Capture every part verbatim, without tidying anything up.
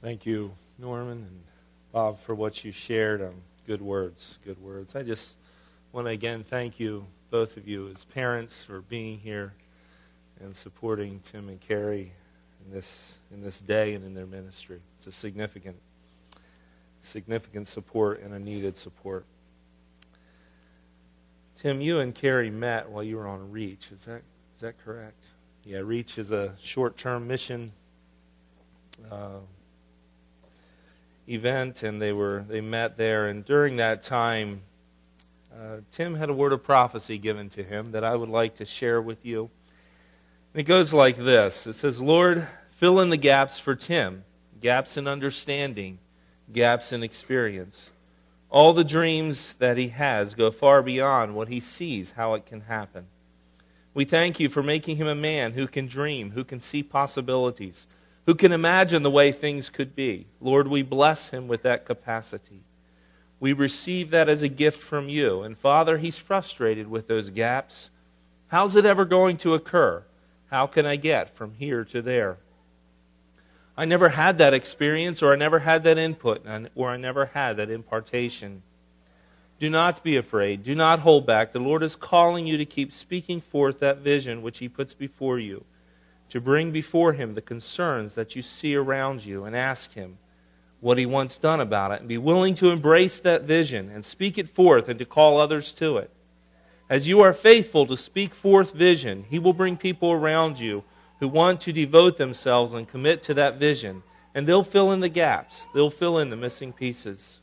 Thank you, Norman and Bob, for what you shared. Um, good words, good words. I just want to again thank you, both of you, as parents, for being here and supporting Tim and Carrie in this in this day and in their ministry. It's a significant, significant support and a needed support. Tim, you and Carrie met while you were on REACH. Is that is that correct? Yeah, REACH is a short-term mission Uh, event, and they were they met there. And during that time, uh, Tim had a word of prophecy given to him that I would like to share with you. And it goes like this. It says, "Lord, fill in the gaps for Tim, gaps in understanding, gaps in experience. All the dreams that he has go far beyond what he sees how it can happen. We thank you for making him a man who can dream, who can see possibilities, who can imagine the way things could be. Lord, we bless him with that capacity. We receive that as a gift from you. And Father, he's frustrated with those gaps. How's it ever going to occur? How can I get from here to there? I never had that experience, or I never had that input, or I never had that impartation. Do not be afraid. Do not hold back. The Lord is calling you to keep speaking forth that vision which he puts before you, to bring before him the concerns that you see around you and ask him what he wants done about it, and be willing to embrace that vision and speak it forth and to call others to it. As you are faithful to speak forth vision, he will bring people around you who want to devote themselves and commit to that vision, and they'll fill in the gaps. They'll fill in the missing pieces.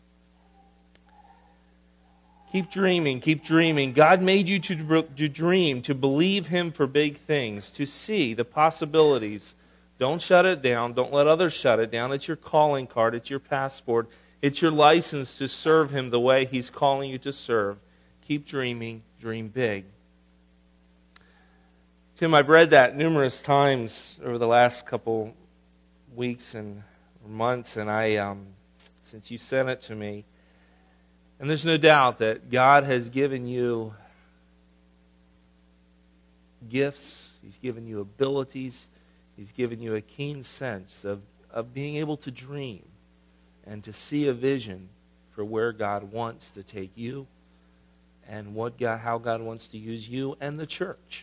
Keep dreaming, keep dreaming. God made you to, to dream, to believe him for big things, to see the possibilities. Don't shut it down. Don't let others shut it down. It's your calling card. It's your passport. It's your license to serve him the way he's calling you to serve. Keep dreaming. Dream big. Tim, I've read that numerous times over the last couple weeks and months, and I, um, since you sent it to me, and there's no doubt that God has given you gifts. He's given you abilities. He's given you a keen sense of, of being able to dream and to see a vision for where God wants to take you and what God, how God wants to use you and the church.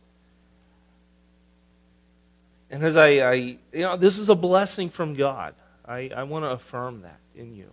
And as I, I you know, this is a blessing from God. I, I want to affirm that in you.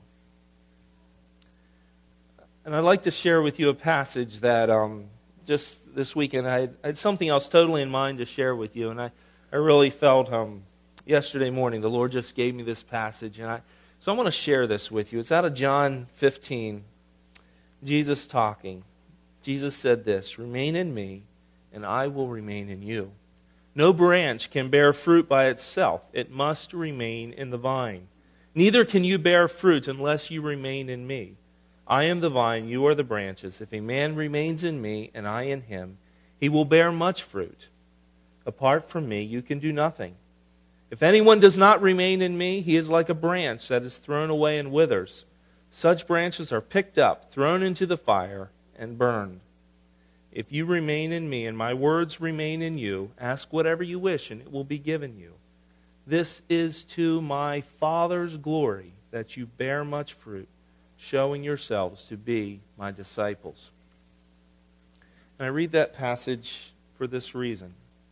And I'd like to share with you a passage that um, just this weekend I had, I had something else totally in mind to share with you. And I, I really felt um, yesterday morning the Lord just gave me this passage. And I, so I want to share this with you. It's out of John fifteen. Jesus talking. Jesus said this, "Remain in me, and I will remain in you. No branch can bear fruit by itself. It must remain in the vine. Neither can you bear fruit unless you remain in me. I am the vine, you are the branches. If a man remains in me, and I in him, he will bear much fruit. Apart from me, you can do nothing. If anyone does not remain in me, he is like a branch that is thrown away and withers. Such branches are picked up, thrown into the fire, and burned. If you remain in me, and my words remain in you, ask whatever you wish, and it will be given you. This is to my Father's glory, that you bear much fruit, showing yourselves to be my disciples." And I read that passage for this reason.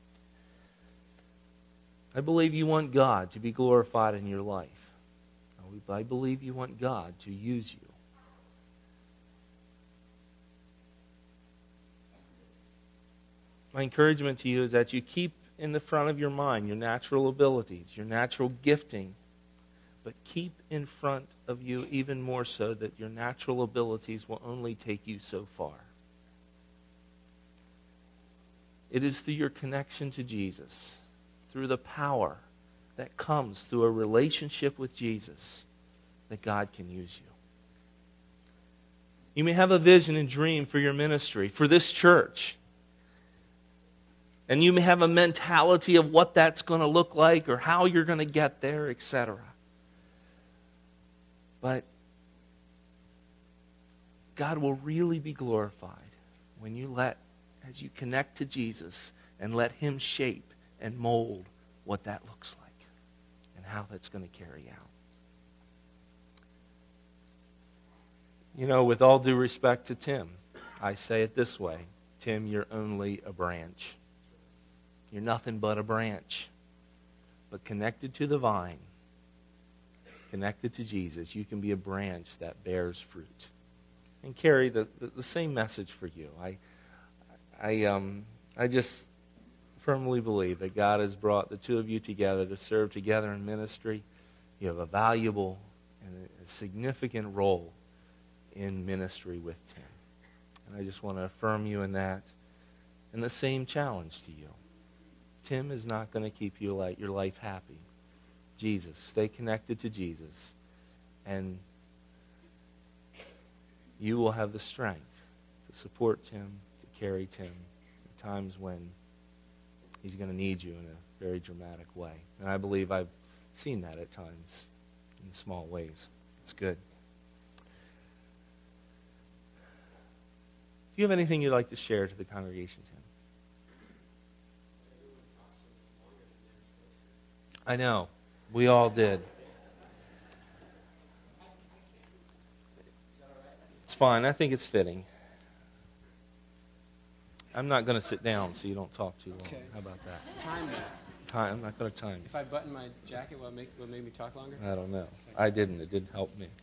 I believe you want God to be glorified in your life. I believe you want God to use you. My encouragement to you is that you keep in the front of your mind your natural abilities, your natural gifting, but keep in front of you even more so that your natural abilities will only take you so far. It is through your connection to Jesus, through the power that comes through a relationship with Jesus, that God can use you. You may have a vision and dream for your ministry, for this church. And you may have a mentality of what that's going to look like or how you're going to get there, et cetera. But God will really be glorified when you let, as you connect to Jesus and let him shape and mold what that looks like and how that's going to carry out. You know, with all due respect to Tim, I say it this way. Tim, you're only a branch. You're nothing but a branch. But connected to the vine, connected to Jesus, you can be a branch that bears fruit. And carry the, the, the same message for you. I, I, um, I just firmly believe that God has brought the two of you together to serve together in ministry. You have a valuable and a significant role in ministry with Tim. And I just want to affirm you in that. And the same challenge to you. Tim is not going to keep you like your life happy. Jesus, stay connected to Jesus, and you will have the strength to support Tim, to carry Tim at times when he's going to need you in a very dramatic way. And I believe I've seen that at times in small ways. It's good. Do you have anything you'd like to share to the congregation, Tim? I know. We all did. It's fine. I think it's fitting. I'm not going to sit down so you don't talk too long. Okay. How about that? Time that. Time. I'm not going to time you. If I button my jacket, will it make, will it make me talk longer? I don't know. I didn't. It didn't help me.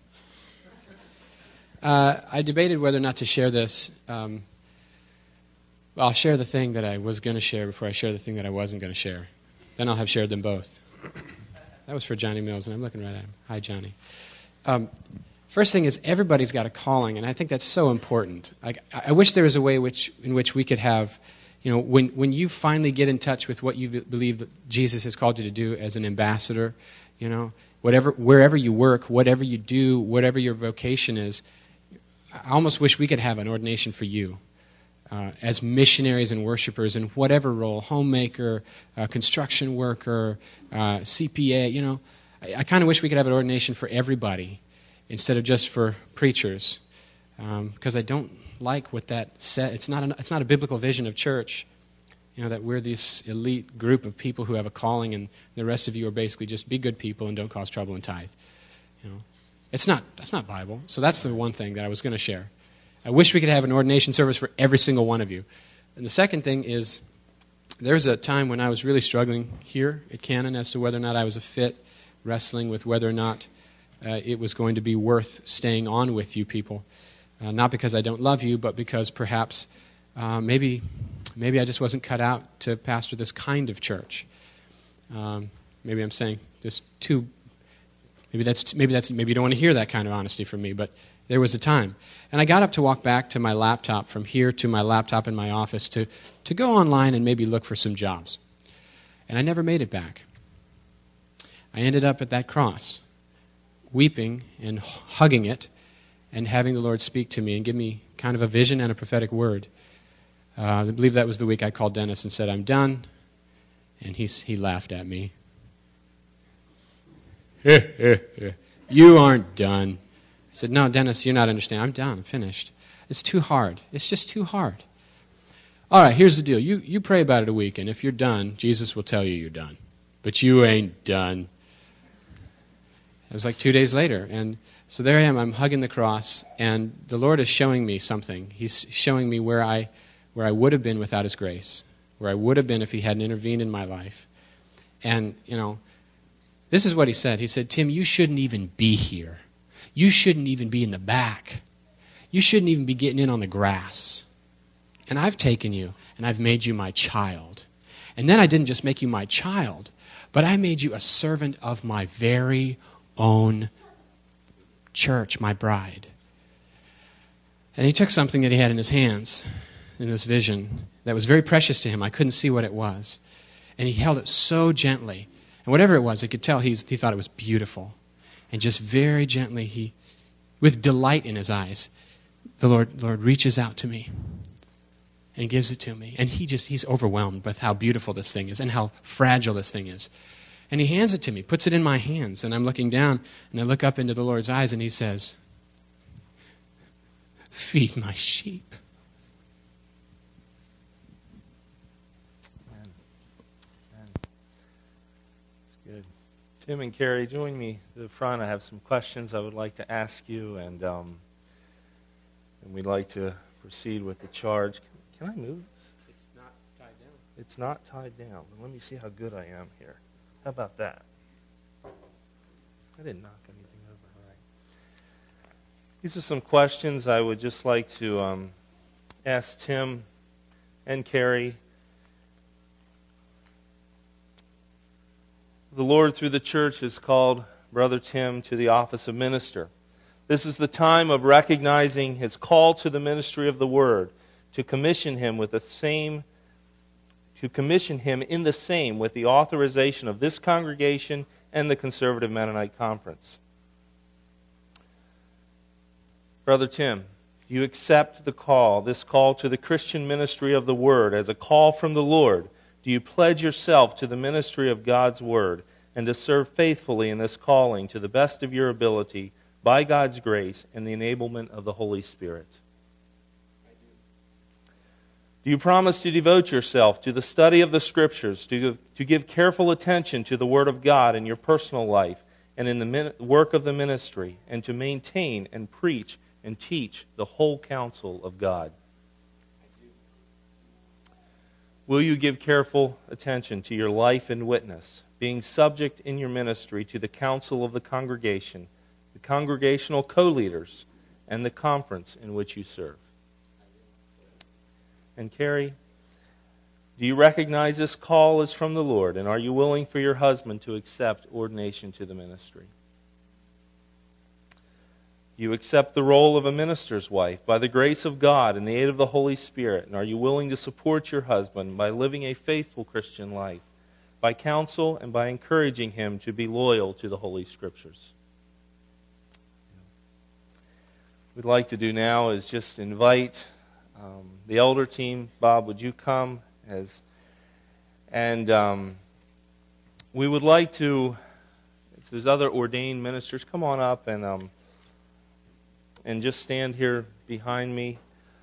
Uh, I debated whether or not to share this. Um, well, I'll share the thing that I was going to share before I share the thing that I wasn't going to share. Then I'll have shared them both. That was for Johnny Mills, and I'm looking right at him. Hi, Johnny. Um, first thing is, everybody's got a calling, and I think that's so important. I, I wish there was a way which, in which we could have, you know, when, when you finally get in touch with what you believe that Jesus has called you to do as an ambassador, you know, whatever, wherever you work, whatever you do, whatever your vocation is, I almost wish we could have an ordination for you. Uh, as missionaries and worshipers in whatever role, homemaker, uh, construction worker, uh, C P A, you know, I, I kind of wish we could have an ordination for everybody instead of just for preachers, because um, I don't like what that said. It's not, an, it's not a biblical vision of church, you know, that we're this elite group of people who have a calling and the rest of you are basically just be good people and don't cause trouble and tithe. You know, it's not, that's not Bible. So that's the one thing that I was going to share. I wish we could have an ordination service for every single one of you. And the second thing is, there's a time when I was really struggling here at Cannon as to whether or not I was a fit, wrestling with whether or not uh, it was going to be worth staying on with you people. Uh, not because I don't love you, but because perhaps uh, maybe maybe I just wasn't cut out to pastor this kind of church. Um, maybe I'm saying this too. Maybe that's maybe that's maybe you don't want to hear that kind of honesty from me, but there was a time. And I got up to walk back to my laptop from here to my laptop in my office to, to go online and maybe look for some jobs. And I never made it back. I ended up at that cross, weeping and hugging it and having the Lord speak to me and give me kind of a vision and a prophetic word. Uh, I believe that was the week I called Dennis and said, I'm done. And he, he laughed at me. You aren't done. I said, no, Dennis, you're not understanding. I'm done. I'm finished. It's too hard. It's just too hard. All right, here's the deal. You you pray about it a week, and if you're done, Jesus will tell you you're done. But you ain't done. It was like two days later, and so there I am. I'm hugging the cross, and the Lord is showing me something. He's showing me where I where I would have been without His grace, where I would have been if He hadn't intervened in my life. And, you know, this is what He said. He said, Tim, you shouldn't even be here. You shouldn't even be in the back. You shouldn't even be getting in on the grass. And I've taken you, and I've made you my child. And then I didn't just make you my child, but I made you a servant of my very own church, my bride. And He took something that He had in His hands, in this vision, that was very precious to Him. I couldn't see what it was. And He held it so gently. And whatever it was, I could tell he, he thought it was beautiful. And just very gently, he, with delight in His eyes, the Lord, Lord reaches out to me and gives it to me. And he just, he's overwhelmed with how beautiful this thing is and how fragile this thing is. And He hands it to me, puts it in my hands, and I'm looking down, and I look up into the Lord's eyes, and He says, feed my sheep. Tim and Carrie, join me to the front. I have some questions I would like to ask you, and um, and we'd like to proceed with the charge. Can, can I move this? It's not tied down. It's not tied down. Let me see how good I am here. How about that? I didn't knock anything over. All right. These are some questions I would just like to um, ask Tim and Carrie. The Lord, through the church, has called Brother Tim to the office of minister. This is the time of recognizing his call to the ministry of the Word, to commission him with the same, to commission him in the same with the authorization of this congregation and the Conservative Mennonite Conference. Brother Tim, do you accept the call, this call to the Christian ministry of the Word, as a call from the Lord? Do you pledge yourself to the ministry of God's Word and to serve faithfully in this calling to the best of your ability by God's grace and the enablement of the Holy Spirit? I do. Do you promise to devote yourself to the study of the Scriptures, to give, to give careful attention to the Word of God in your personal life and in the min- work of the ministry, and to maintain and preach and teach the whole counsel of God? Will you give careful attention to your life and witness, being subject in your ministry to the counsel of the congregation, the congregational co-leaders, and the conference in which you serve? And Carrie, do you recognize this call is from the Lord, and are you willing for your husband to accept ordination to the ministry? Do you accept the role of a minister's wife by the grace of God and the aid of the Holy Spirit? And are you willing to support your husband by living a faithful Christian life, by counsel and by encouraging him to be loyal to the Holy Scriptures? What we'd like to do now is just invite um, the elder team. Bob, would you come? as And um, we would like to, if there's other ordained ministers, come on up and... Um, And just stand here behind me.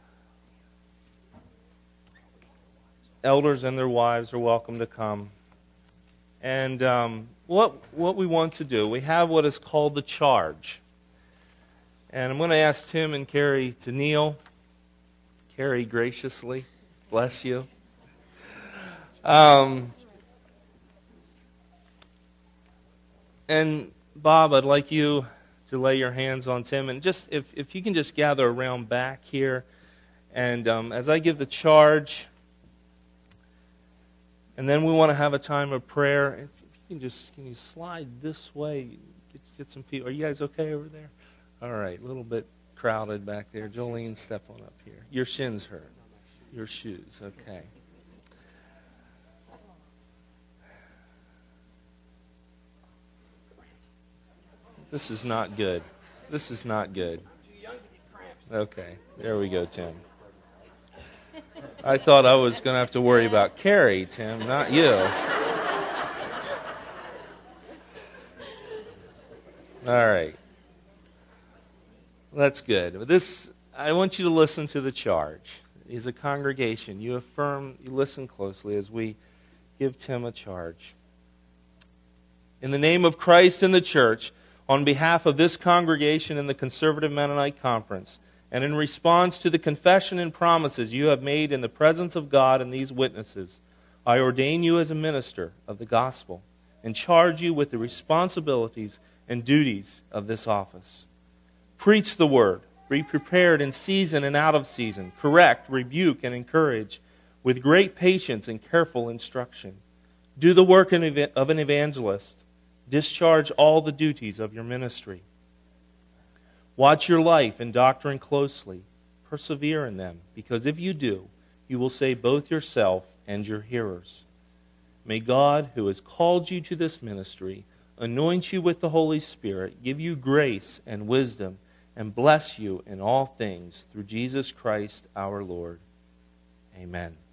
Elders and their wives are welcome to come. And um, what what we want to do, we have what is called the charge. And I'm going to ask Tim and Carrie to kneel. Carrie, graciously, bless you. Um, and Bob, I'd like you to lay your hands on Tim, and just if, if you can just gather around back here, and um, as I give the charge, and then we want to have a time of prayer. If you can just can you slide this way, get, get some people. Are you guys okay over there? All right, a little bit crowded back there. Jolene, step on up here. Your shins hurt. Your shoes, okay. This is not good. This is not good. Okay, there we go, Tim. I thought I was going to have to worry about Carrie, Tim, not you. All right. That's good. This, I want you to listen to the charge. As a congregation, you affirm, you listen closely as we give Tim a charge. In the name of Christ and the church, on behalf of this congregation and the Conservative Mennonite Conference, and in response to the confession and promises you have made in the presence of God and these witnesses, I ordain you as a minister of the gospel and charge you with the responsibilities and duties of this office. Preach the word, be prepared in season and out of season, correct, rebuke, and encourage with great patience and careful instruction. Do the work of an evangelist. Discharge all the duties of your ministry. Watch your life and doctrine closely. Persevere in them, because if you do, you will save both yourself and your hearers. May God, who has called you to this ministry, anoint you with the Holy Spirit, give you grace and wisdom, and bless you in all things through Jesus Christ our Lord. Amen.